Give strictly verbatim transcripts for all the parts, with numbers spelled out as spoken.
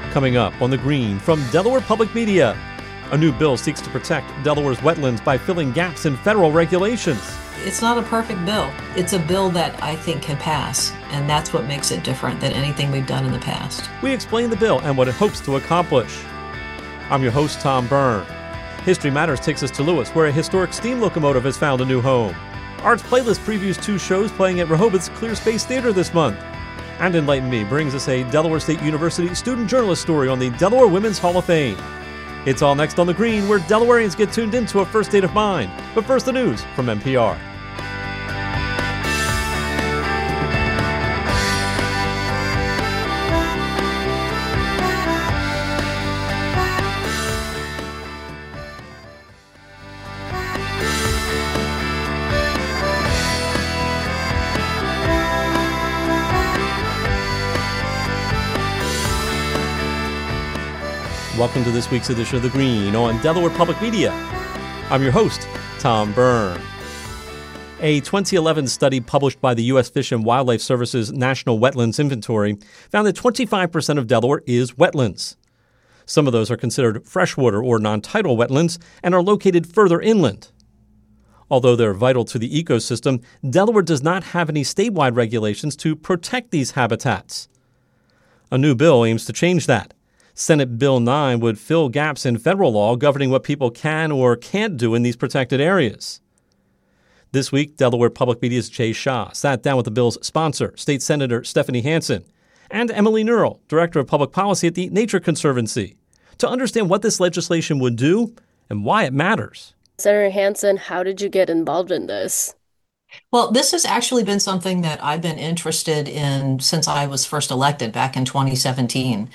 Coming up on The Green from Delaware Public Media. A new bill seeks to protect Delaware's wetlands by filling gaps in federal regulations. It's not a perfect bill. It's a bill that I think can pass, and that's what makes it different than anything we've done in the past. We explain the bill and what it hopes to accomplish. I'm your host, Tom Byrne. History Matters takes us to Lewis, where a historic steam locomotive has found a new home. Arts Playlist previews two shows playing at Rehoboth's Clear Space Theater this month. And Enlighten Me brings us a Delaware State University student journalist story on the Delaware Women's Hall of Fame. It's all next on The Green, where Delawareans get tuned into a first state of mind. But first, the news from N P R. Welcome to this week's edition of The Green on Delaware Public Media. I'm your host, Tom Byrne. A twenty eleven study published by the U S Fish and Wildlife Service's National Wetlands Inventory found that twenty-five percent of Delaware is wetlands. Some of those are considered freshwater or non-tidal wetlands and are located further inland. Although they're vital to the ecosystem, Delaware does not have any statewide regulations to protect these habitats. A new bill aims to change that. Senate Bill nine would fill gaps in federal law governing what people can or can't do in these protected areas. This week, Delaware Public Media's Jay Shah sat down with the bill's sponsor, State Senator Stephanie Hansen, and Emily Nurl, Director of Public Policy at the Nature Conservancy, to understand what this legislation would do and why it matters. Senator Hansen, how did you get involved in this? Well, this has actually been something that I've been interested in since I was first elected back in twenty seventeen.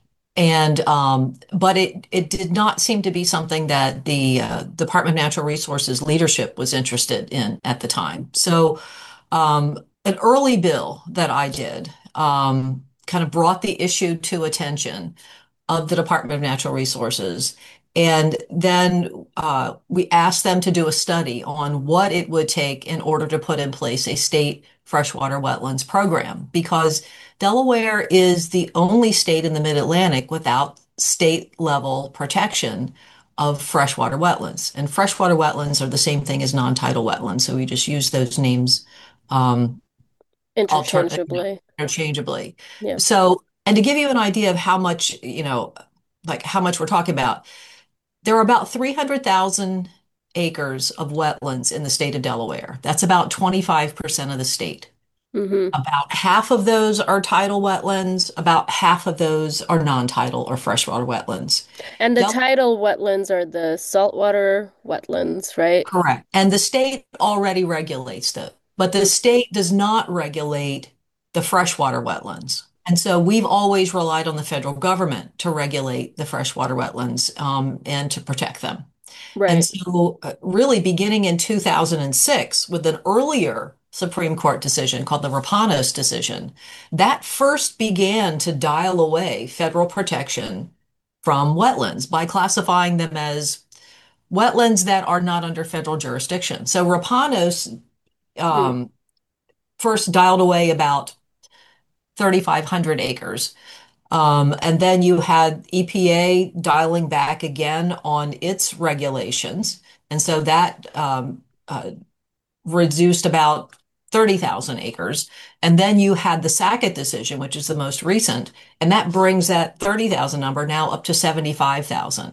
And um, but it it did not seem to be something that the uh, Department of Natural Resources leadership was interested in at the time. So um, an early bill that I did um, kind of brought the issue to attention of the Department of Natural Resources. And then uh, we asked them to do a study on what it would take in order to put in place a state freshwater wetlands program, because Delaware is the only state in the Mid-Atlantic without state-level protection of freshwater wetlands. And freshwater wetlands are the same thing as non-tidal wetlands, so we just use those names um, interchangeably. interchangeably. Yeah. So, and to give you an idea of how much, you know, like how much we're talking about, there are about three hundred thousand acres of wetlands in the state of Delaware. That's about twenty-five percent of the state. Mm-hmm. About half of those are tidal wetlands. About half of those are non-tidal or freshwater wetlands. And the Del- tidal wetlands are the saltwater wetlands, right? Correct. And the state already regulates them, but the state does not regulate the freshwater wetlands. And so we've always relied on the federal government to regulate the freshwater wetlands um, and to protect them. Right. And so uh, really beginning in two thousand six with an earlier Supreme Court decision called the Rapanos decision, that first began to dial away federal protection from wetlands by classifying them as wetlands that are not under federal jurisdiction. So Rapanos um, hmm. first dialed away about thirty-five hundred acres. Um, and then you had E P A dialing back again on its regulations. And so that um, uh, reduced about thirty thousand acres. And then you had the Sackett decision, which is the most recent, and that brings that thirty thousand number now up to seventy-five thousand.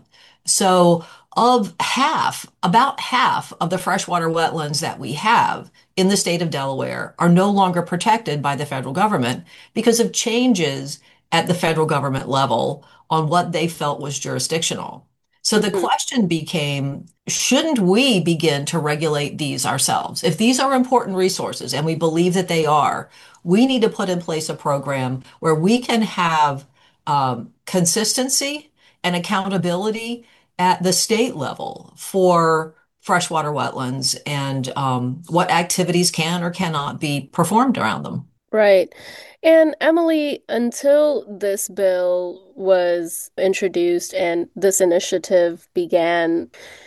So of half, about half of the freshwater wetlands that we have in the state of Delaware are no longer protected by the federal government because of changes at the federal government level on what they felt was jurisdictional. So the question became, shouldn't we begin to regulate these ourselves? If these are important resources, and we believe that they are, we need to put in place a program where we can have um, consistency and accountability at the state level for freshwater wetlands and um, what activities can or cannot be performed around them. Right. And Emily, until this bill was introduced and this initiative began,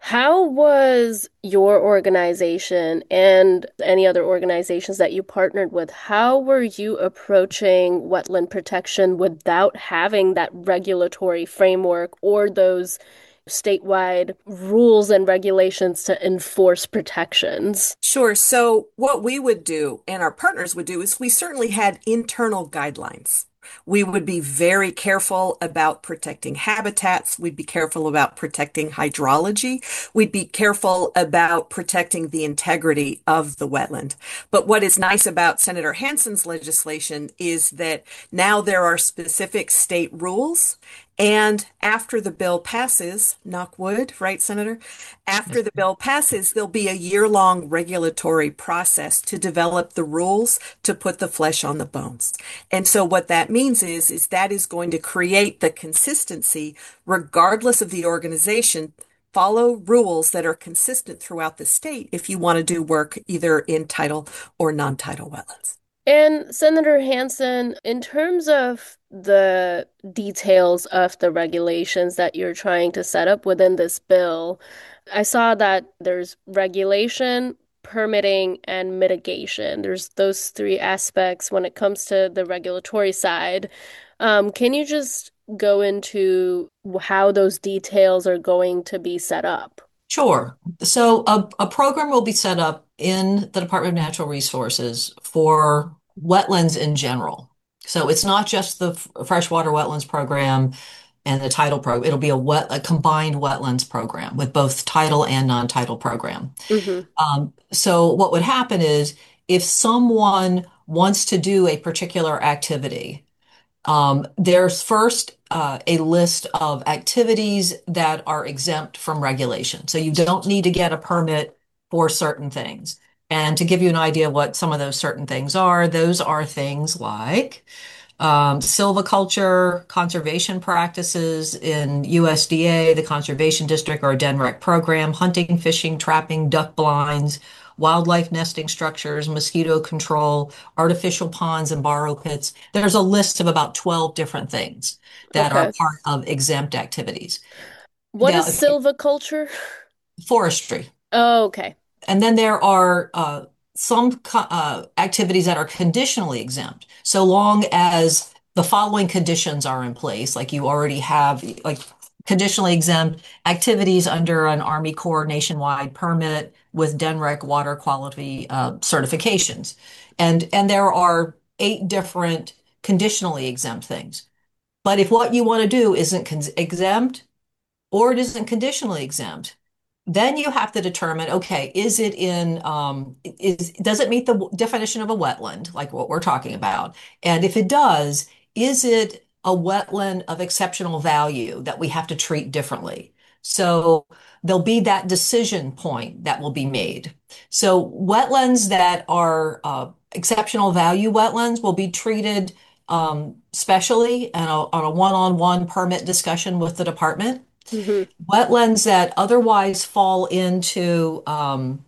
How was your organization and any other organizations that you partnered with, how were you approaching wetland protection without having that regulatory framework or those statewide rules and regulations to enforce protections? Sure. So what we would do and our partners would do is we certainly had internal guidelines. We would be very careful about protecting habitats. We'd be careful about protecting hydrology. We'd be careful about protecting the integrity of the wetland. But what is nice about Senator Hansen's legislation is that now there are specific state rules. And after the bill passes, knock wood, right, Senator? After the bill passes, there'll be a year-long regulatory process to develop the rules to put the flesh on the bones. And so what that means is, is that is going to create the consistency, regardless of the organization. Follow rules that are consistent throughout the state if you want to do work either in tidal or non-tidal wetlands. And Senator Hansen, in terms of the details of the regulations that you're trying to set up within this bill, I saw that there's regulation, permitting, and mitigation. There's those three aspects when it comes to the regulatory side. Um, can you just go into how those details are going to be set up? Sure. So a, a program will be set up in the Department of Natural Resources for wetlands in general. So it's not just the f- freshwater wetlands program and the tidal program. It'll be a wet, a combined wetlands program with both tidal and non-tidal program. Hmm. Um, so what would happen is if someone wants to do a particular activity, um, there's first uh, a list of activities that are exempt from regulation. So you don't need to get a permit for certain things. And to give you an idea of what some of those certain things are, those are things like um, silviculture, conservation practices in U S D A, the Conservation District, or a D N R E C program, hunting, fishing, trapping, duck blinds, wildlife nesting structures, mosquito control, artificial ponds and borrow pits. There's a list of about twelve different things that are Okay. part of exempt activities. What Now, is if silviculture? forestry. Oh, okay. And then there are uh, some uh, activities that are conditionally exempt, so long as the following conditions are in place, like you already have, like conditionally exempt activities under an Army Corps nationwide permit with D N R E C water quality uh, certifications. And, and there are eight different conditionally exempt things. But if what you want to do isn't con- exempt or it isn't conditionally exempt, then you have to determine, okay, is it in, um, is, does it meet the w- definition of a wetland, like what we're talking about? And if it does, is it a wetland of exceptional value that we have to treat differently? So there'll be that decision point that will be made. So wetlands that are uh, exceptional value wetlands will be treated um, specially and a, on a one-on-one permit discussion with the department. Hmm. Wetlands that otherwise fall into um,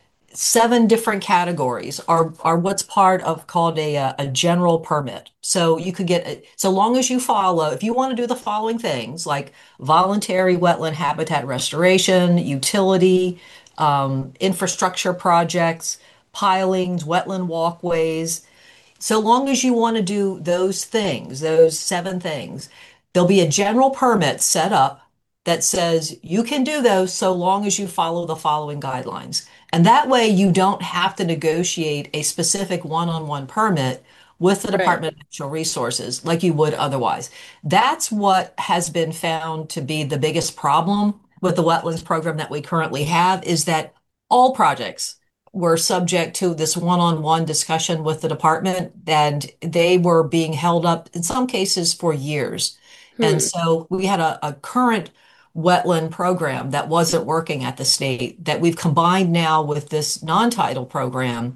seven different categories are are what's part of called a uh, a general permit. So you could get a- so long as you follow, if you want to do the following things like voluntary wetland habitat restoration, utility, um, infrastructure projects, pilings, wetland walkways, so long as you want to do those things, those seven things, there'll be a general permit set up that says you can do those so long as you follow the following guidelines. And that way you don't have to negotiate a specific one-on-one permit with the Right. Department of Natural Resources like you would otherwise. That's what has been found to be the biggest problem with the wetlands program that we currently have is that all projects were subject to this one-on-one discussion with the department, and they were being held up in some cases for years. And Hmm. so we had a, a current wetland program that wasn't working at the state that we've combined now with this non-tidal program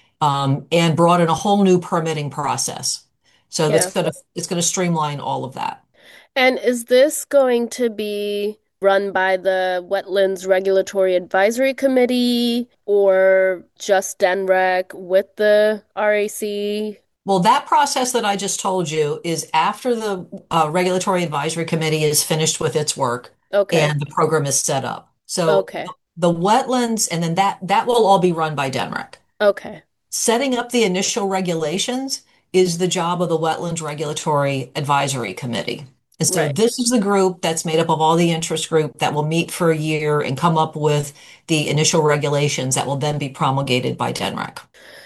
um, and brought in a whole new permitting process. So that's Yeah. gonna it's gonna streamline all of that. And is this going to be run by the Wetlands Regulatory Advisory Committee or just D N R E C with the R A C? Well, that process that I just told you is after the uh, Regulatory Advisory Committee is finished with its work Okay. and the program is set up. So Okay. the wetlands, and then that that will all be run by D N R E C. Okay. Setting up the initial regulations is the job of the Wetlands Regulatory Advisory Committee. And so Right. this is the group that's made up of all the interest group that will meet for a year and come up with the initial regulations that will then be promulgated by D N R E C.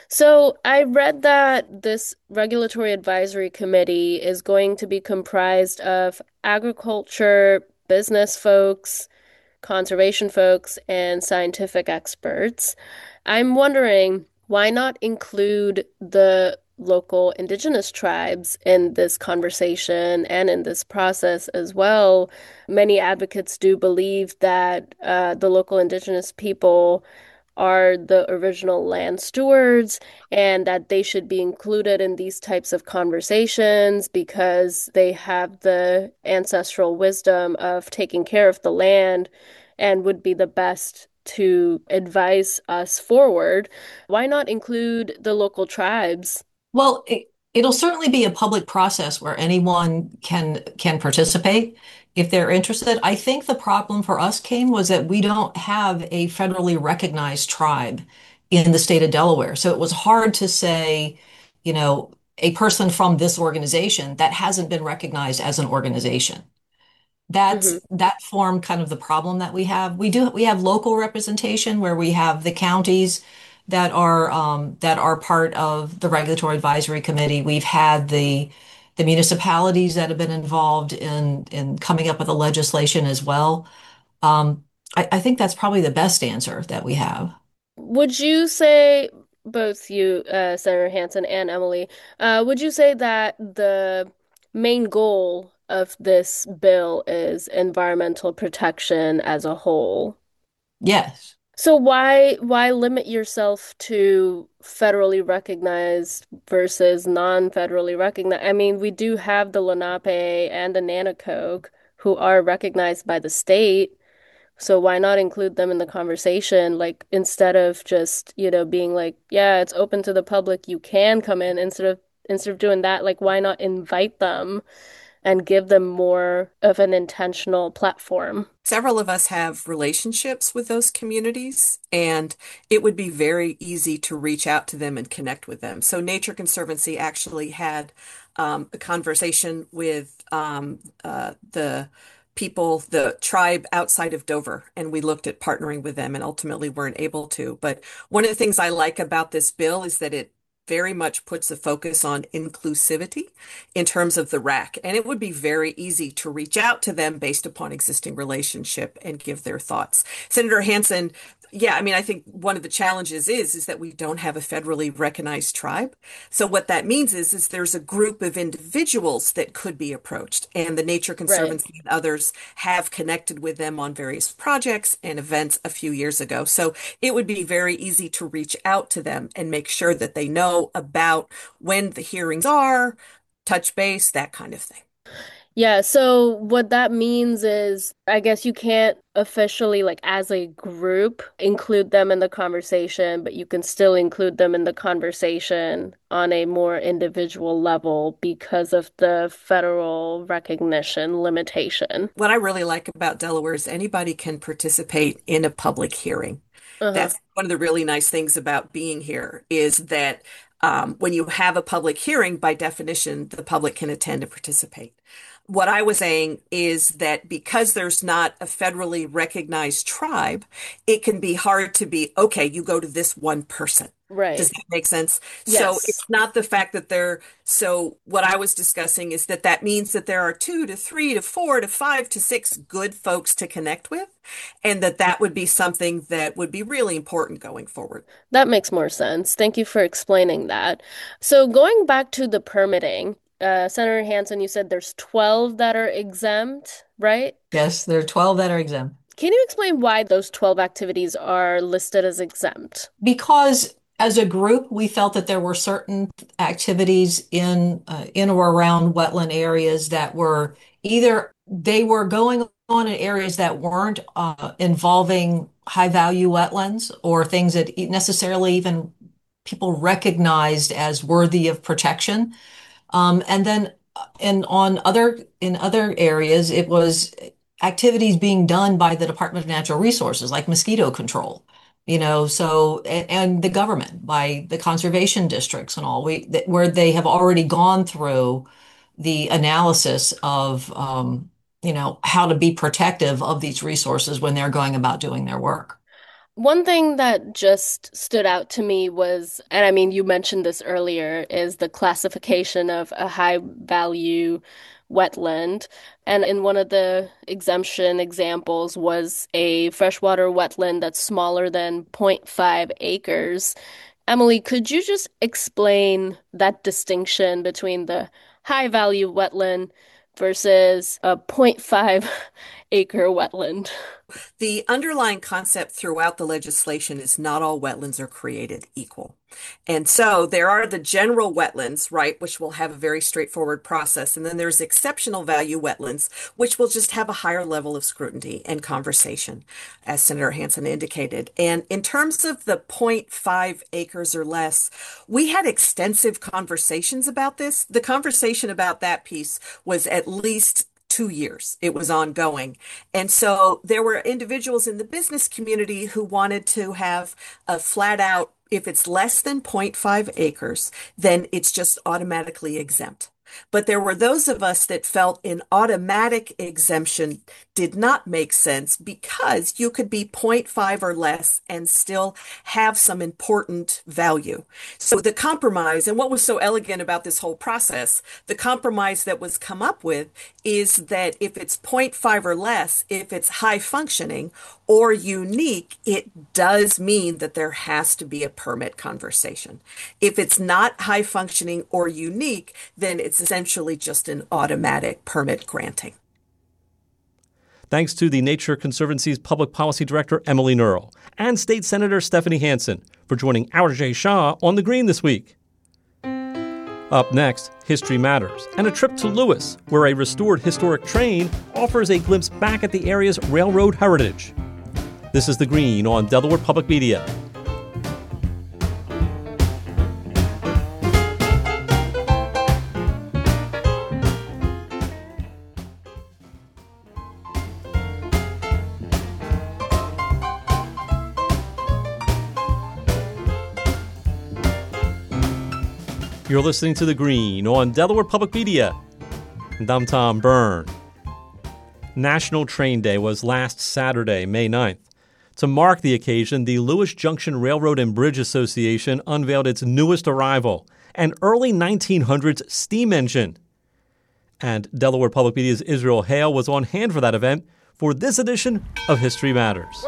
So I read that this regulatory advisory committee is going to be comprised of agriculture, business folks, conservation folks, and scientific experts. I'm wondering why not include the local indigenous tribes in this conversation and in this process as well? Many advocates do believe that uh, the local indigenous people are the original land stewards and that they should be included in these types of conversations because they have the ancestral wisdom of taking care of the land and would be the best to advise us forward. Why not include the local tribes? Well, it, it'll certainly be a public process where anyone can can participate if they're interested. I think the problem for us came was that we don't have a federally recognized tribe in the state of Delaware. So it was hard to say, you know, a person from this organization that hasn't been recognized as an organization. That's Hmm. that formed kind of the problem that we have. We do we have local representation where we have the counties that are um, that are part of the regulatory advisory committee. We've had the the municipalities that have been involved in in coming up with the legislation as well. Um, I, I think that's probably the best answer that we have. Would you say, both you, uh, Senator Hansen and Emily, uh, would you say that the main goal of this bill is environmental protection as a whole? Yes. So why why limit yourself to federally recognized versus non-federally recognized? I mean, we do have the Lenape and the Nanacoke who are recognized by the state. So why not include them in the conversation? Like instead of just, you know, being like, yeah, it's open to the public, you can come in instead of instead of doing that, like why not invite them and give them more of an intentional platform? Several of us have relationships with those communities, and it would be very easy to reach out to them and connect with them. So, Nature Conservancy actually had um, a conversation with um, uh, the people, the tribe outside of Dover, and we looked at partnering with them and ultimately weren't able to. But one of the things I like about this bill is that it very much puts a focus on inclusivity in terms of the R A C. And it would be very easy to reach out to them based upon existing relationship and give their thoughts. Senator Hansen, yeah, I mean, I think one of the challenges is is that we don't have a federally recognized tribe. So what that means is is there's a group of individuals that could be approached, and the Nature Right. Conservancy and others have connected with them on various projects and events a few years ago. So it would be very easy to reach out to them and make sure that they know about when the hearings are, touch base, that kind of thing. Yeah, so what that means is, I guess you can't officially, like as a group, include them in the conversation, but you can still include them in the conversation on a more individual level because of the federal recognition limitation. What I really like about Delaware is anybody can participate in a public hearing. Uh-huh. That's one of the really nice things about being here is that um, when you have a public hearing, by definition, the public can attend and participate. What I was saying is that because there's not a federally recognized tribe, it can be hard to be, okay, you go to this one person. Does Right. that make sense? So Yes. it's not the fact that they're, so what I was discussing is that that means that there are two to three to four to five to six good folks to connect with, and that that would be something that would be really important going forward. That makes more sense. Thank you for explaining that. So going back to the permitting, uh, Senator Hansen, you said there's twelve that are exempt, right? Yes, there are twelve that are exempt. Can you explain why those twelve activities are listed as exempt? Because as a group, we felt that there were certain activities in uh, in or around wetland areas that were either they were going on in areas that weren't uh, involving high value wetlands or things that e- necessarily even people recognized as worthy of protection. Um, and then uh, and on other in other areas, it was activities being done by the Department of Natural Resources, like mosquito control, you know, so, and, and the government by the conservation districts and all, we, that, where they have already gone through the analysis of, um, you know, how to be protective of these resources when they're going about doing their work. One thing that just stood out to me was, and I mean, you mentioned this earlier, is the classification of a high value wetland. And in one of the exemption examples was a freshwater wetland that's smaller than zero point five acres. Emily, could you just explain that distinction between the high value wetland versus a zero point five acre wetland? The underlying concept throughout the legislation is not all wetlands are created equal. And so there are the general wetlands, right, which will have a very straightforward process. And then there's exceptional value wetlands, which will just have a higher level of scrutiny and conversation, as Senator Hansen indicated. And in terms of the zero point five acres or less, we had extensive conversations about this. The conversation about that piece was at least two years. It was ongoing. And so there were individuals in the business community who wanted to have a flat out, if it's less than zero point five acres, then it's just automatically exempt. But there were those of us that felt an automatic exemption did not make sense because you could be zero point five or less and still have some important value. So the compromise, and what was so elegant about this whole process, the compromise that was come up with is that if it's zero point five or less, if it's high functioning or unique, it does mean that there has to be a permit conversation. If it's not high functioning or unique, then it's essentially just an automatic permit granting. Thanks to the Nature Conservancy's Public Policy Director, Emily Nurl, and State Senator Stephanie Hansen for joining Arijay Shah on The Green this week. Up next, History Matters, and a trip to Lewis, where a restored historic train offers a glimpse back at the area's railroad heritage. This is The Green on Delaware Public Media. You're listening to The Green on Delaware Public Media, and I'm Tom Byrne. National Train Day was last Saturday, May ninth. To mark the occasion, the Lewis Junction Railroad and Bridge Association unveiled its newest arrival, an early nineteen hundreds steam engine. And Delaware Public Media's Israel Hale was on hand for that event for this edition of History Matters.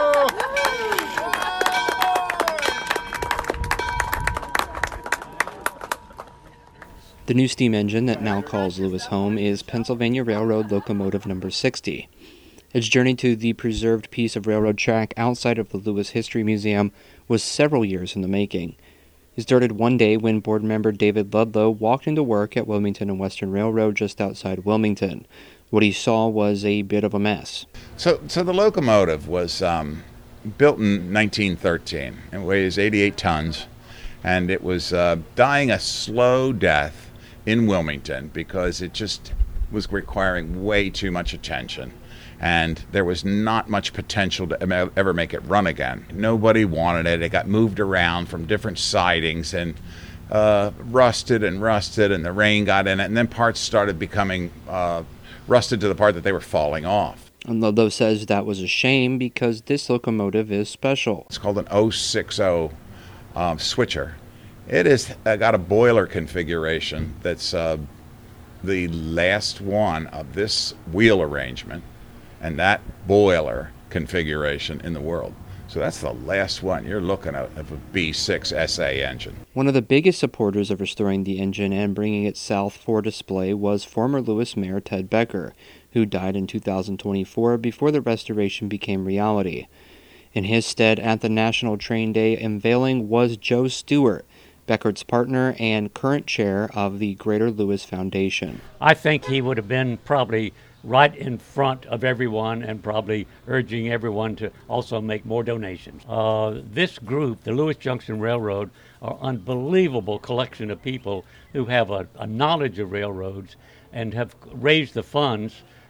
The new steam engine that now calls Lewis home is Pennsylvania Railroad Locomotive Number sixty. Its journey to the preserved piece of railroad track outside of the Lewis History Museum was several years in the making. It started one day when board member David Ludlow walked into work at Wilmington and Western Railroad just outside Wilmington. What he saw was a bit of a mess. So, so the locomotive was um, built in nineteen thirteen. It weighs eighty-eight tons, and it was uh, dying a slow death in Wilmington because it just was requiring way too much attention, and there was not much potential to ever make it run again. Nobody wanted it. It got moved around from different sidings and uh, rusted and rusted, and the rain got in it, and then parts started becoming uh, rusted to the part that they were falling off. And Ludlow says that was a shame because this locomotive is special. It's called an oh six oh um, switcher. It has uh, got a boiler configuration that's uh, the last one of this wheel arrangement and that boiler configuration in the world. So that's the last one. You're looking at of a B six S A engine. One of the biggest supporters of restoring the engine and bringing it south for display was former Lewis Mayor Ted Becker, who died in two thousand twenty-four before the restoration became reality. In his stead at the National Train Day unveiling was Joe Stewart, Becker's partner and current chair of the Greater Lewis Foundation. I think he would have been probably right in front of everyone and probably urging everyone to also make more donations. Uh, this group, the Lewis Junction Railroad, are an unbelievable collection of people who have a, a knowledge of railroads and have raised the funds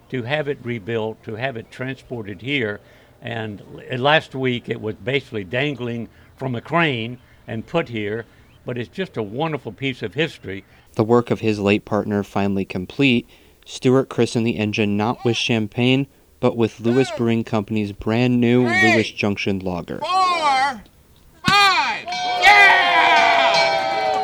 to have it rebuilt, to have it transported here. And last week it was basically dangling from a crane and put here, but it's just a wonderful piece of history. The work of his late partner finally complete, Stewart christened the engine not with champagne, but with Lewis Brewing Company's brand new Three, Lewis Junction lager. Four, five, yeah!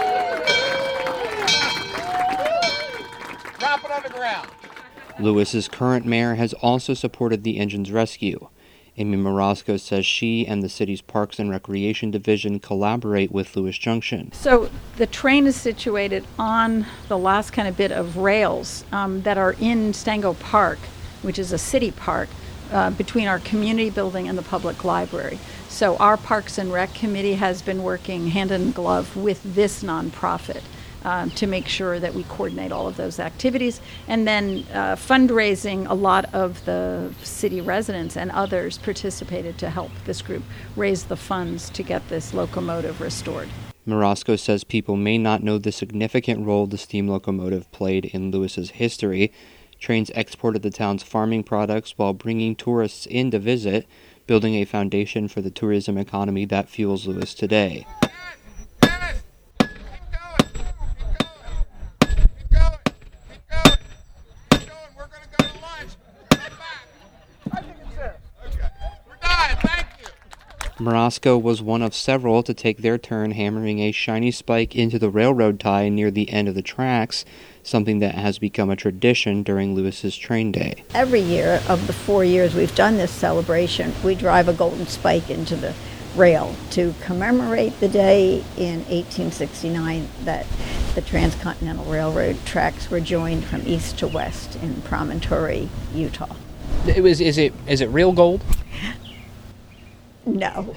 Drop it on the ground. Lewis's current mayor has also supported the engine's rescue. Amy Marasco says she and the city's Parks and Recreation Division collaborate with Lewis Junction. So the train is situated on the last kind of bit of rails um, that are in Stango Park, which is a city park, uh, between our community building and the public library. So our Parks and Rec committee has been working hand in glove with this nonprofit Um, to make sure that we coordinate all of those activities. And then uh, fundraising, a lot of the city residents and others participated to help this group raise the funds to get this locomotive restored. Marasco says people may not know the significant role the steam locomotive played in Lewis's history. Trains exported the town's farming products while bringing tourists in to visit, building a foundation for the tourism economy that fuels Lewis today. Marasco was one of several to take their turn hammering a shiny spike into the railroad tie near the end of the tracks, something that has become a tradition during Lewis's train day. Every year of the four years we've done this celebration, we drive a golden spike into the rail to commemorate the day in eighteen sixty-nine that the Transcontinental Railroad tracks were joined from east to west in Promontory, Utah. It was, is it is it real gold? No.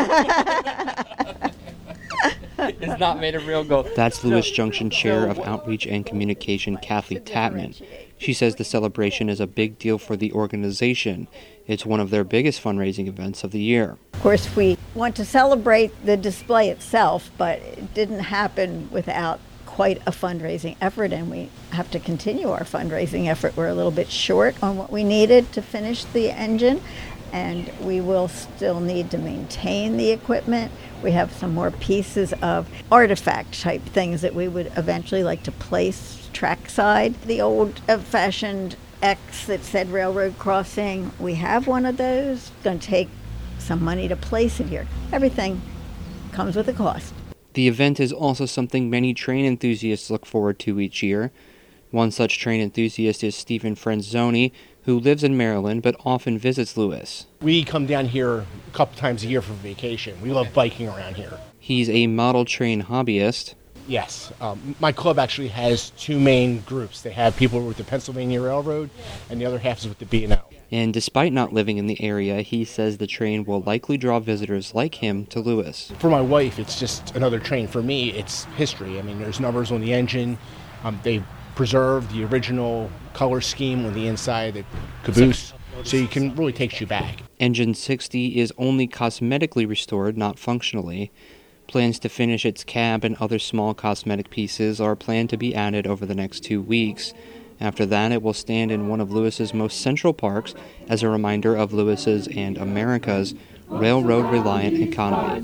It's not made of real gold. That's Lewis Junction Chair of Outreach and Communication, Kathy Tatman. She says the celebration is a big deal for the organization. It's one of their biggest fundraising events of the year. Of course, we want to celebrate the display itself, but it didn't happen without quite a fundraising effort, and we have to continue our fundraising effort. We're a little bit short on what we needed to finish the engine, and we will still need to maintain the equipment. We have some more pieces of artifact type things that we would eventually like to place trackside. The old fashioned X that said railroad crossing, we have one of those. It's going to take some money to place it here. Everything comes with a cost. The event is also something many train enthusiasts look forward to each year. One such train enthusiast is Stephen Franzoni, who lives in Maryland but often visits Lewis. We come down here a couple times a year for vacation. We love biking around here. He's a model train hobbyist. Yes. Um, my club actually has two main groups. They have people with the Pennsylvania Railroad, and the other half is with the B and O. And despite not living in the area, he says the train will likely draw visitors like him to Lewis. For my wife, it's just another train. For me, it's history. I mean, there's numbers on the engine. Um, they preserved the original color scheme on the inside, the caboose, so you can really takes you back. Engine sixty is only cosmetically restored, not functionally. Plans to finish its cab and other small cosmetic pieces are planned to be added over the next two weeks. After that, it will stand in one of Lewis's most central parks as a reminder of Lewis's and America's railroad-reliant economy.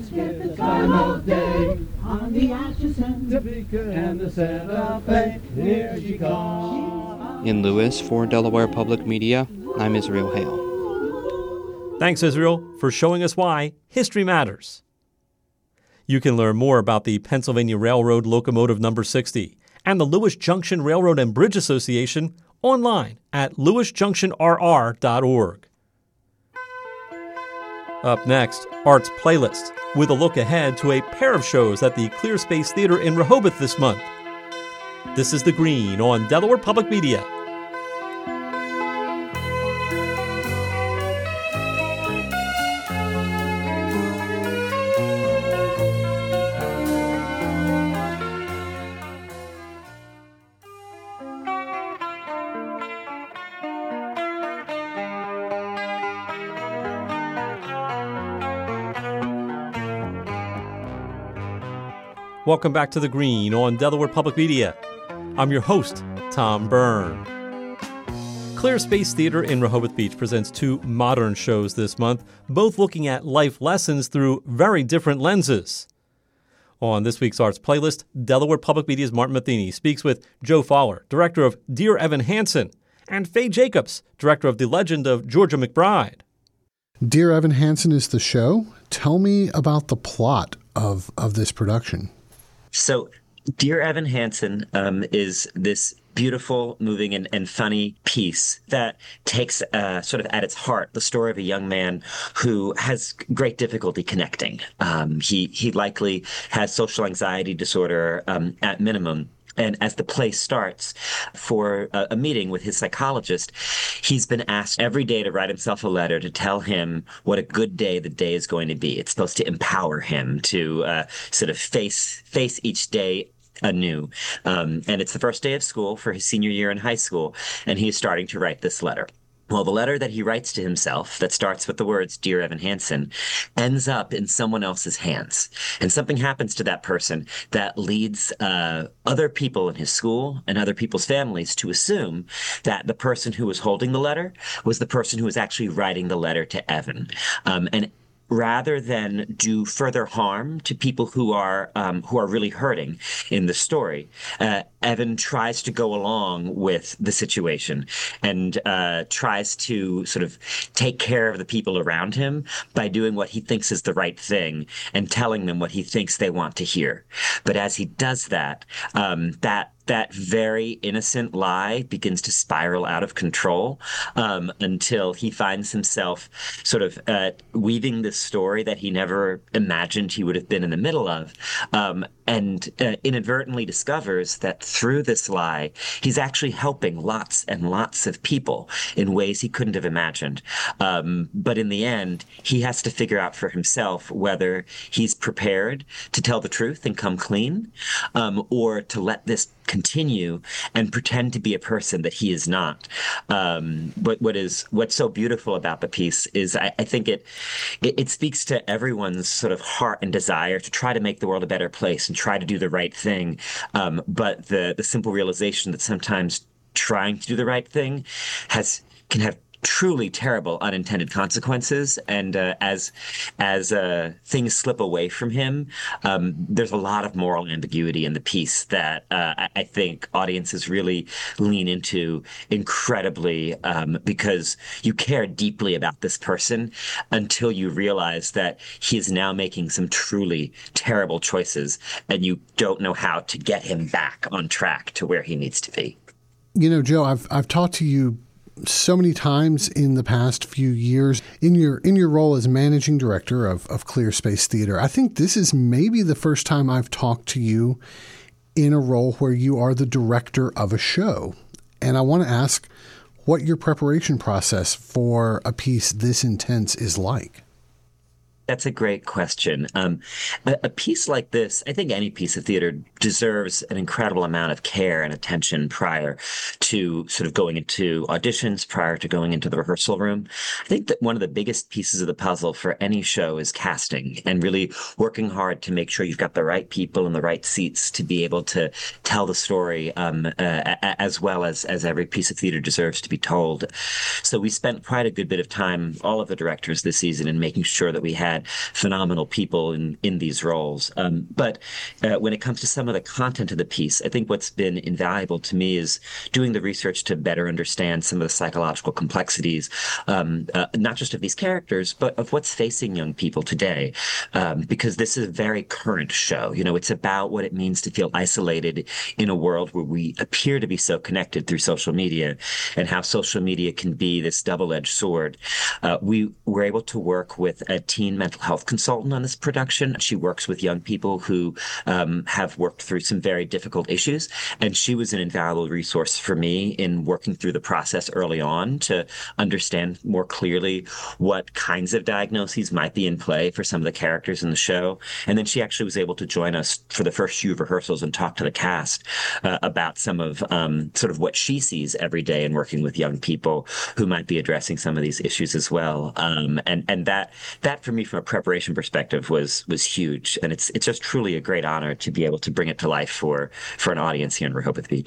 In Lewis, for Delaware Public Media, I'm Israel Hale. Thanks, Israel, for showing us why history matters. You can learn more about the Pennsylvania Railroad Locomotive Number sixty and the Lewis Junction Railroad and Bridge Association online at lewis junction r r dot org. Up next, Arts Playlist, with a look ahead to a pair of shows at the Clear Space Theater in Rehoboth this month. This is The Green on Delaware Public Media. Welcome back to The Green on Delaware Public Media. I'm your host, Tom Byrne. Clear Space Theater in Rehoboth Beach presents two modern shows this month, both looking at life lessons through very different lenses. On this week's Arts Playlist, Delaware Public Media's Martin Matheny speaks with Joe Fowler, director of Dear Evan Hansen, and Faye Jacobs, director of The Legend of Georgia McBride. Dear Evan Hansen is the show. Tell me about the plot of, of this production. So, Dear Evan Hansen um, is this beautiful, moving, and, and funny piece that takes uh, sort of at its heart the story of a young man who has great difficulty connecting. Um, he he likely has social anxiety disorder um, at minimum. And as the play starts for a, a meeting with his psychologist, he's been asked every day to write himself a letter to tell him what a good day the day is going to be. It's supposed to empower him to uh, sort of face face each day anew. Um, and it's the first day of school for his senior year in high school, and he is starting to write this letter. Well, the letter that he writes to himself that starts with the words, Dear Evan Hansen, ends up in someone else's hands. And something happens to that person that leads uh, other people in his school and other people's families to assume that the person who was holding the letter was the person who was actually writing the letter to Evan. Um, and rather than do further harm to people who are um, who are really hurting in the story, uh, Evan tries to go along with the situation and uh, tries to sort of take care of the people around him by doing what he thinks is the right thing and telling them what he thinks they want to hear. But as he does that, um, that that very innocent lie begins to spiral out of control um, until he finds himself sort of uh, weaving this story that he never imagined he would have been in the middle of, um, and uh, inadvertently discovers that through this lie, he's actually helping lots and lots of people in ways he couldn't have imagined. Um, but in the end, he has to figure out for himself whether he's prepared to tell the truth and come clean, um, or to let this continue and pretend to be a person that he is not. Um, but what is what's so beautiful about the piece is I, I think it, it it speaks to everyone's sort of heart and desire to try to make the world a better place and try to do the right thing. Um, but the the simple realization that sometimes trying to do the right thing has can have truly terrible unintended consequences. And uh, as as uh, things slip away from him, um, there's a lot of moral ambiguity in the piece that uh, I, I think audiences really lean into incredibly um, because you care deeply about this person until you realize that he is now making some truly terrible choices and you don't know how to get him back on track to where he needs to be. You know, Joe, I've I've talked to you so many times in the past few years in your in your role as managing director of, of Clear Space Theater. I think this is maybe the first time I've talked to you in a role where you are the director of a show. And I want to ask what your preparation process for a piece this intense is like. That's a great question. Um, a, a piece like this, I think any piece of theater deserves an incredible amount of care and attention prior to sort of going into auditions, prior to going into the rehearsal room. I think that one of the biggest pieces of the puzzle for any show is casting and really working hard to make sure you've got the right people in the right seats to be able to tell the story um, uh, as well as, as every piece of theater deserves to be told. So we spent quite a good bit of time, all of the directors this season, in making sure that we had phenomenal people in, in these roles. Um, but uh, when it comes to some of the content of the piece, I think what's been invaluable to me is doing the research to better understand some of the psychological complexities, um, uh, not just of these characters, but of what's facing young people today. Um, because this is a very current show. You know, it's about what it means to feel isolated in a world where we appear to be so connected through social media and how social media can be this double-edged sword. Uh, we were able to work with a teen mental health consultant on this production. She works with young people who um, have worked through some very difficult issues, and she was an invaluable resource for me in working through the process early on to understand more clearly what kinds of diagnoses might be in play for some of the characters in the show. And then she actually was able to join us for the first few rehearsals and talk to the cast uh, about some of um, sort of what she sees every day in working with young people who might be addressing some of these issues as well. Um, and and that that for me, from a preparation perspective, was was huge, and it's it's just truly a great honor to be able to bring it to life for for an audience here in Rehoboth Beach.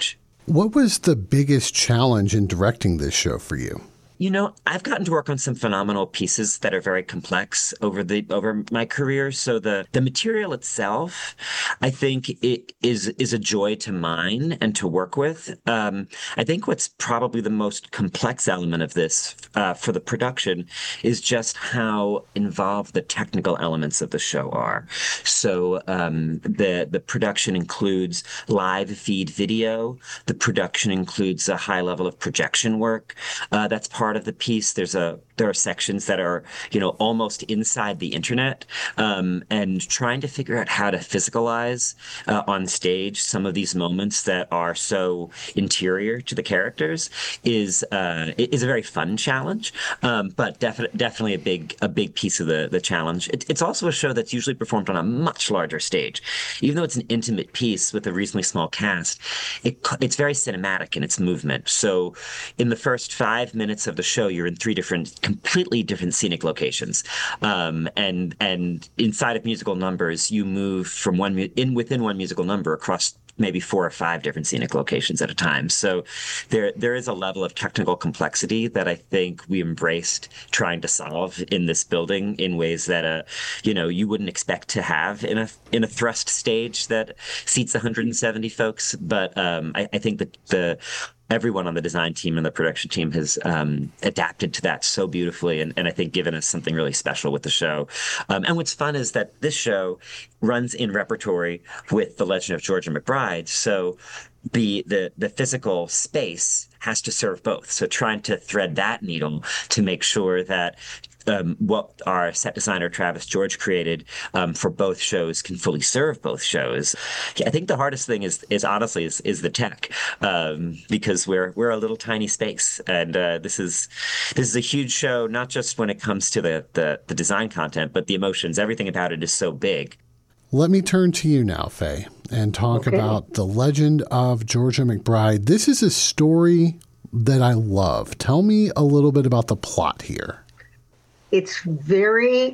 What was the biggest challenge in directing this show for you? You know, I've gotten to work on some phenomenal pieces that are very complex over the over my career. So the the material itself, I think, it is is a joy to mine and to work with. Um, I think what's probably the most complex element of this uh, for the production is just how involved the technical elements of the show are. So um, the the production includes live feed video. The production includes a high level of projection work. Uh, that's part of the piece. There's a there are sections that are, you know, almost inside the internet, um, and trying to figure out how to physicalize uh, on stage some of these moments that are so interior to the characters is uh, is a very fun challenge, um, but definitely definitely a big a big piece of the the challenge. It, it's also a show that's usually performed on a much larger stage, even though it's an intimate piece with a reasonably small cast. It it's very cinematic in its movement. So, in the first five minutes of the show, you're in three different, completely different scenic locations, um, and and inside of musical numbers, you move from one mu- in within one musical number across maybe four or five different scenic locations at a time. So there there is a level of technical complexity that I think we embraced trying to solve in this building in ways that uh you know you wouldn't expect to have in a in a thrust stage that seats one hundred seventy folks. But um, I, I think that the everyone on the design team and the production team has um, adapted to that so beautifully, and, and I think given us something really special with the show. Um, and what's fun is that this show runs in repertory with The Legend of Georgia McBride, so the the the physical space has to serve both. So trying to thread that needle to make sure that Um, what our set designer Travis George created um, for both shows can fully serve both shows. I think the hardest thing is, is honestly, is, is the tech, um, because we're we're a little tiny space, and uh, this is this is a huge show. Not just when it comes to the, the the design content, but the emotions. Everything about it is so big. Let me turn to you now, Faye, and talk Okay. about The Legend of Georgia McBride. This is a story that I love. Tell me a little bit about the plot here. It's very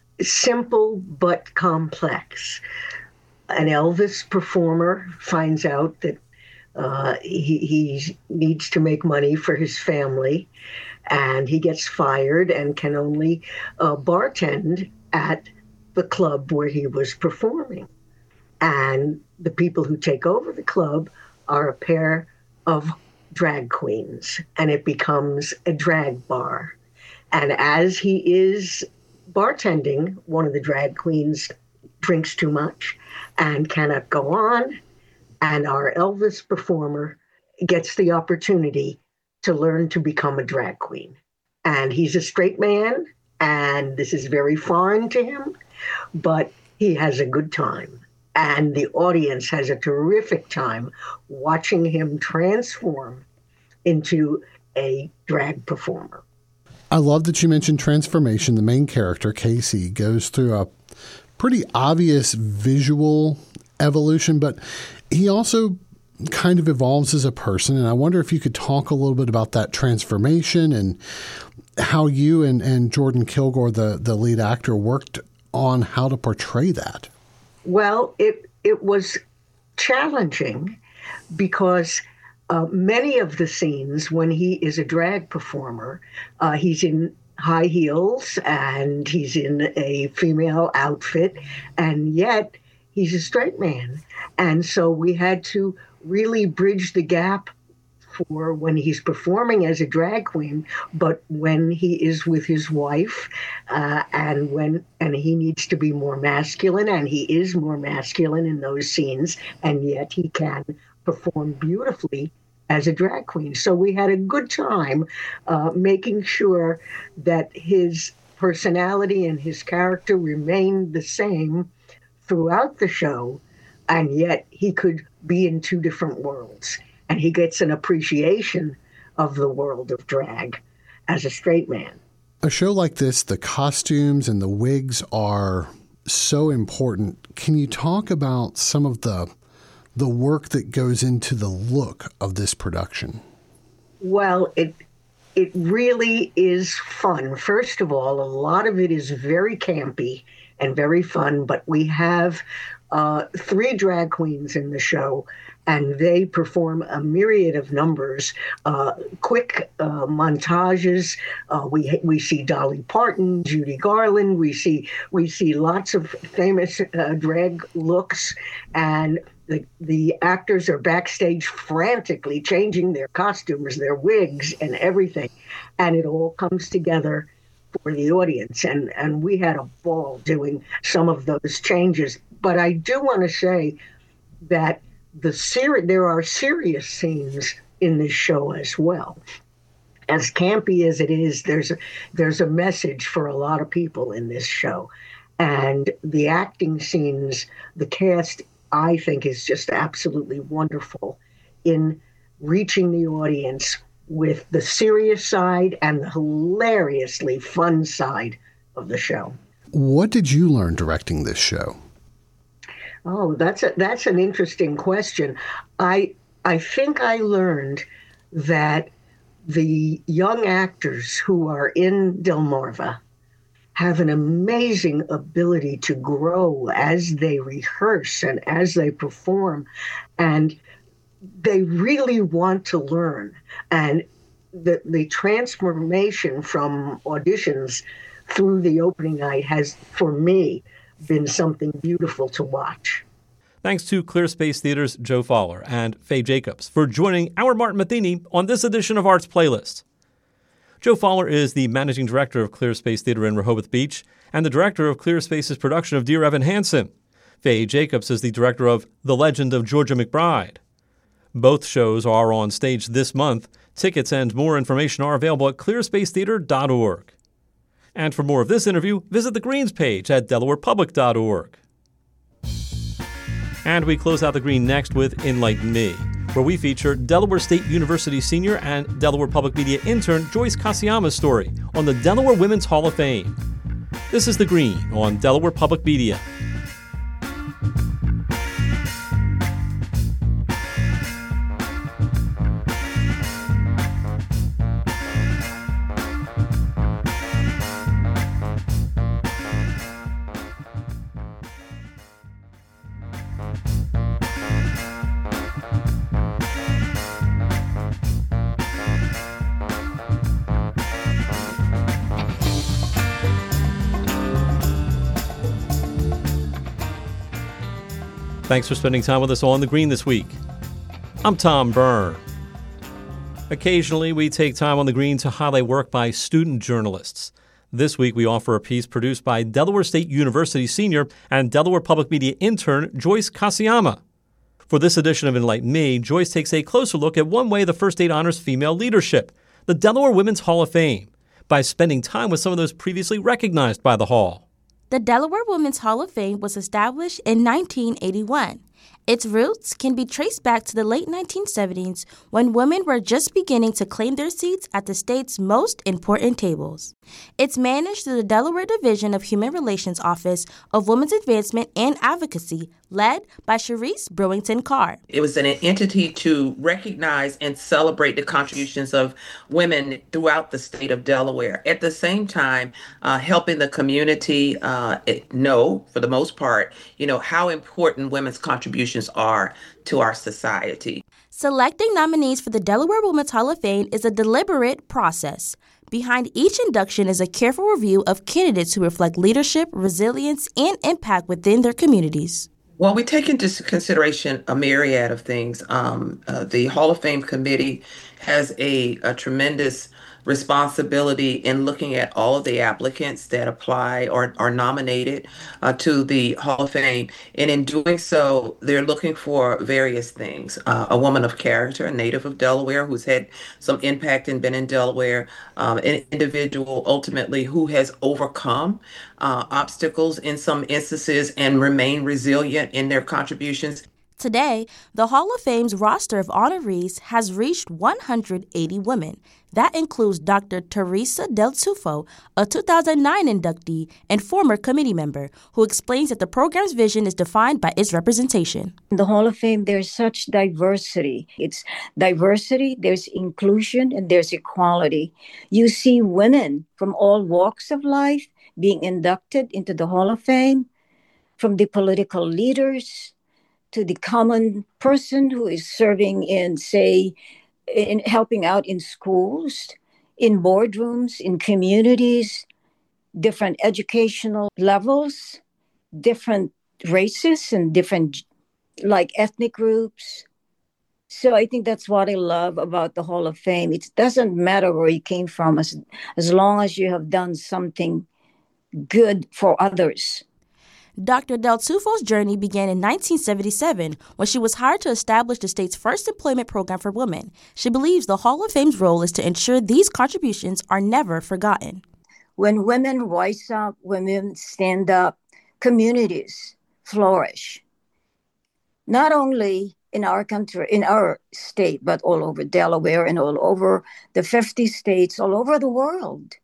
simple but complex. An Elvis performer finds out that uh, he, he needs to make money for his family, and he gets fired and can only uh, bartend at the club where he was performing. And the people who take over the club are a pair of drag queens, and it becomes a drag bar. And as he is bartending, one of the drag queens drinks too much and cannot go on. And our Elvis performer gets the opportunity to learn to become a drag queen. And he's a straight man, and this is very foreign to him, but he has a good time. And the audience has a terrific time watching him transform into a drag performer. I love that you mentioned transformation. The main character, Casey, goes through a pretty obvious visual evolution, but he also kind of evolves as a person. And I wonder if you could talk a little bit about that transformation and how you and, and Jordan Kilgore, the, the lead actor, worked on how to portray that. Well, it it was challenging because uh, many of the scenes when he is a drag performer, uh, he's in high heels and he's in a female outfit, and yet he's a straight man. And so we had to really bridge the gap for when he's performing as a drag queen, but when he is with his wife, uh, and when and he needs to be more masculine, and he is more masculine in those scenes, and yet he can perform beautifully as a drag queen. So we had a good time uh, making sure that his personality and his character remained the same throughout the show, and yet he could be in two different worlds. And he gets an appreciation of the world of drag as a straight man. A show like this, the costumes and the wigs are so important. Can you talk about some of the the work that goes into the look of this production? Well, it it really is fun. First of all, a lot of it is very campy and very fun, but we have uh, three drag queens in the show, and they perform a myriad of numbers, uh, quick uh, montages. Uh, we we see Dolly Parton, Judy Garland. We see we see lots of famous uh, drag looks, and the the actors are backstage frantically changing their costumes, their wigs, and everything, and it all comes together for the audience. And and we had a ball doing some of those changes. But I do want to say that the ser- there are serious scenes in this show as well. As campy as it is, there's a, there's a message for a lot of people in this show. And the acting scenes, the cast, I think, is just absolutely wonderful in reaching the audience with the serious side and the hilariously fun side of the show. What did you learn directing this show? Oh, that's a, that's an interesting question. I I think I learned that the young actors who are in Delmarva have an amazing ability to grow as they rehearse and as they perform, and they really want to learn. And the the transformation from auditions through the opening night has, for me, been something beautiful to watch. Thanks to Clear Space Theater's Joe Fowler and Faye Jacobs for joining our Martin Matheny on this edition of Arts Playlist. Joe Fowler is the managing director of Clear Space Theater in Rehoboth Beach and the director of Clear Space's production of Dear Evan Hansen. Faye Jacobs is the director of The Legend of Georgia McBride. Both shows are on stage this month. Tickets and more information are available at clear space theater dot org. And for more of this interview, visit the Greens page at delaware public dot org. And we close out the Green next with Enlighten Me, where we feature Delaware State University senior and Delaware Public Media intern Joyce Kasiyama's story on the Delaware Women's Hall of Fame. This is The Green on Delaware Public Media. Thanks for spending time with us on The Green this week. I'm Tom Byrne. Occasionally, we take time on The Green to highlight work by student journalists. This week, we offer a piece produced by Delaware State University senior and Delaware Public Media intern Joyce Kasiyama. For this edition of Enlighten Me, Joyce takes a closer look at one way the First State honors female leadership, the Delaware Women's Hall of Fame, by spending time with some of those previously recognized by the Hall. The Delaware Women's Hall of Fame was established in nineteen eighty-one. Its roots can be traced back to the late nineteen seventies when women were just beginning to claim their seats at the state's most important tables. It's managed through the Delaware Division of Human Relations Office of Women's Advancement and Advocacy, led by Sharice Brewington Carr. It was an entity to recognize and celebrate the contributions of women throughout the state of Delaware. At the same time, uh, helping the community uh, know, for the most part, you know, how important women's contributions are to our society. Selecting nominees for the Delaware Women's Hall of Fame is a deliberate process. Behind each induction is a careful review of candidates who reflect leadership, resilience, and impact within their communities. Well, we take into consideration a myriad of things. Um, uh, the Hall of Fame committee has a, a tremendous responsibility in looking at all of the applicants that apply or are nominated uh, to the Hall of Fame. And in doing so, they're looking for various things. Uh, a woman of character, a native of Delaware who's had some impact and been in Delaware, um, an individual ultimately who has overcome uh, obstacles in some instances and remain resilient in their contributions. Today, the Hall of Fame's roster of honorees has reached one hundred eighty women. That includes Doctor Teresa Del Tufo, a two thousand nine inductee and former committee member, who explains that the program's vision is defined by its representation. In the Hall of Fame, there's such diversity. It's diversity, there's inclusion, and there's equality. You see women from all walks of life being inducted into the Hall of Fame. from the political leaders to the common person who is serving in, say, in helping out in schools, in boardrooms, in communities, different educational levels, different races and different like ethnic groups. So I think that's what I love about the Hall of Fame. It doesn't matter where you came from, as, as long as you have done something good for others. Doctor Del Tufo's journey began in nineteen seventy-seven when she was hired to establish the state's first employment program for women. She believes the Hall of Fame's role is to ensure these contributions are never forgotten. When women rise up, when women stand up, communities flourish. Not only in our country, in our state, but all over Delaware and all over the fifty states, all over the world.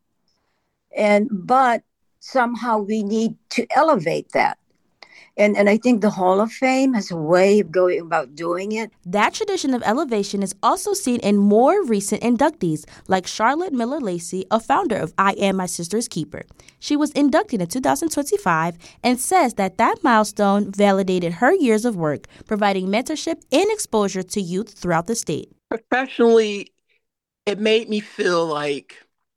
And but somehow we need to elevate that. And, and I think the Hall of Fame has a way of going about doing it. That tradition of elevation is also seen in more recent inductees, like Charlotte Miller Lacey, a founder of I Am My Sister's Keeper. She was inducted in two thousand twenty-five and says that that milestone validated her years of work, providing mentorship and exposure to youth throughout the state. Professionally, it made me feel like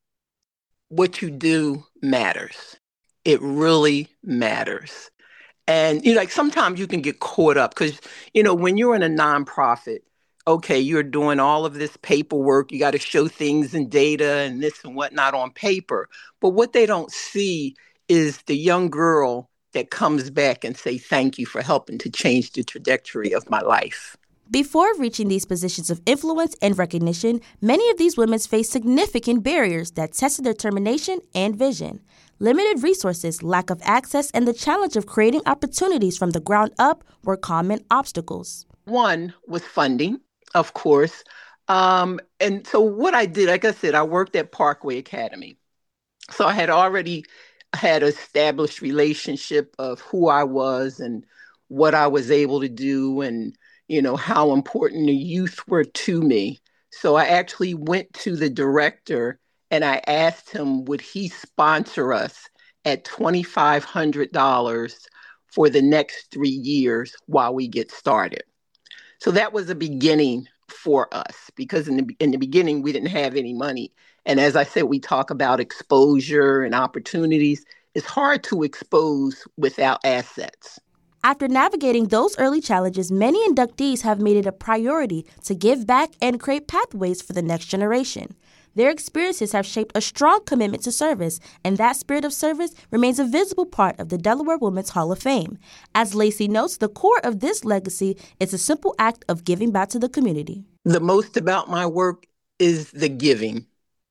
what you do matters. It really matters. And, you know, like sometimes you can get caught up because, you know, when you're in a nonprofit, okay, you're doing all of this paperwork. You got to show things and data and this and whatnot on paper. But what they don't see is the young girl that comes back and say, thank you for helping to change the trajectory of my life. Before reaching these positions of influence and recognition, many of these women faced significant barriers that tested their determination and vision. Limited resources, lack of access, and the challenge of creating opportunities from the ground up were common obstacles. One was funding, of course. Um, and so what I did, like I said, I worked at Parkway Academy. So I had already had an established relationship of who I was and what I was able to do and, you know, how important the youth were to me. So I actually went to the director and I asked him, would he sponsor us at twenty-five hundred dollars for the next three years while we get started? So that was a beginning for us because in the, in the beginning, we didn't have any money. And as I said, we talk about exposure and opportunities. It's hard to expose without assets. After navigating those early challenges, many inductees have made it a priority to give back and create pathways for the next generation. Their experiences have shaped a strong commitment to service, and that spirit of service remains a visible part of the Delaware Women's Hall of Fame. As Lacey notes, the core of this legacy is a simple act of giving back to the community. The most about my work is the giving.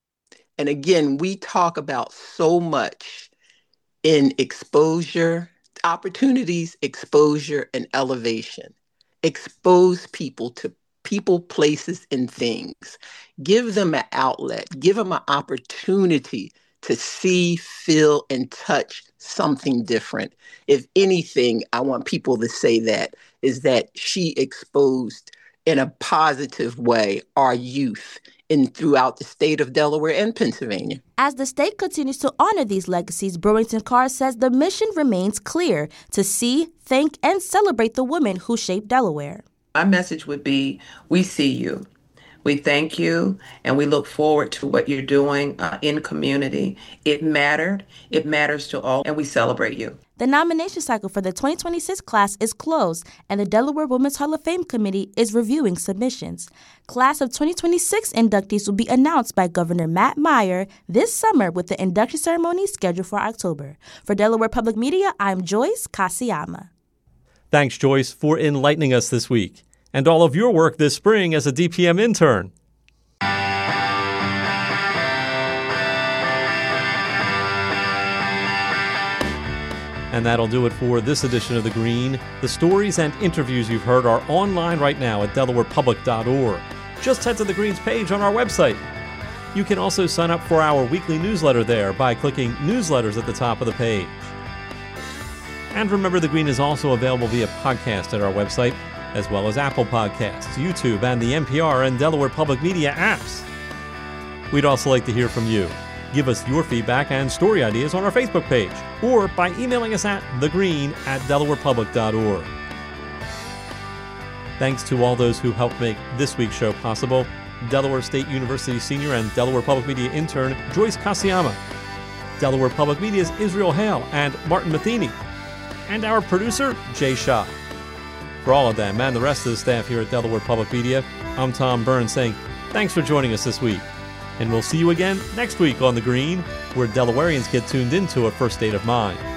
And again, we talk about so much in exposure, opportunities, exposure, and elevation. Expose people to people, places, and things. Give them an outlet. Give them an opportunity to see, feel, and touch something different. If anything, I want people to say that, is that she exposed in a positive way our youth in throughout the state of Delaware and Pennsylvania. As the state continues to honor these legacies, Burlington Carr says the mission remains clear: to see, thank, and celebrate the women who shaped Delaware. My message would be, we see you. We thank you, and we look forward to what you're doing uh, in community. It mattered. It matters to all, and we celebrate you. The nomination cycle for the twenty twenty-six class is closed, and the Delaware Women's Hall of Fame Committee is reviewing submissions. Class of twenty twenty-six inductees will be announced by Governor Matt Meyer this summer, with the induction ceremony scheduled for October. For Delaware Public Media, I'm Joyce Kasiyama. Thanks, Joyce, for enlightening us this week and all of your work this spring as a D P M intern. And that'll do it for this edition of The Green. The stories and interviews you've heard are online right now at delaware public dot org. Just head to The Green's page on our website. You can also sign up for our weekly newsletter there by clicking Newsletters at the top of the page. And remember, The Green is also available via podcast at our website, as well as Apple Podcasts, YouTube, and the N P R and Delaware Public Media apps. We'd also like to hear from you. Give us your feedback and story ideas on our Facebook page or by emailing us at thegreen at delaware public dot org. Thanks to all those who helped make this week's show possible. Delaware State University senior and Delaware Public Media intern Joyce Kasiyama, Delaware Public Media's Israel Hale and Martin Matheny, and our producer, Jay Shaw. For all of them and the rest of the staff here at Delaware Public Media, I'm Tom Burns saying thanks for joining us this week. And we'll see you again next week on The Green, where Delawareans get tuned into a first state of mind.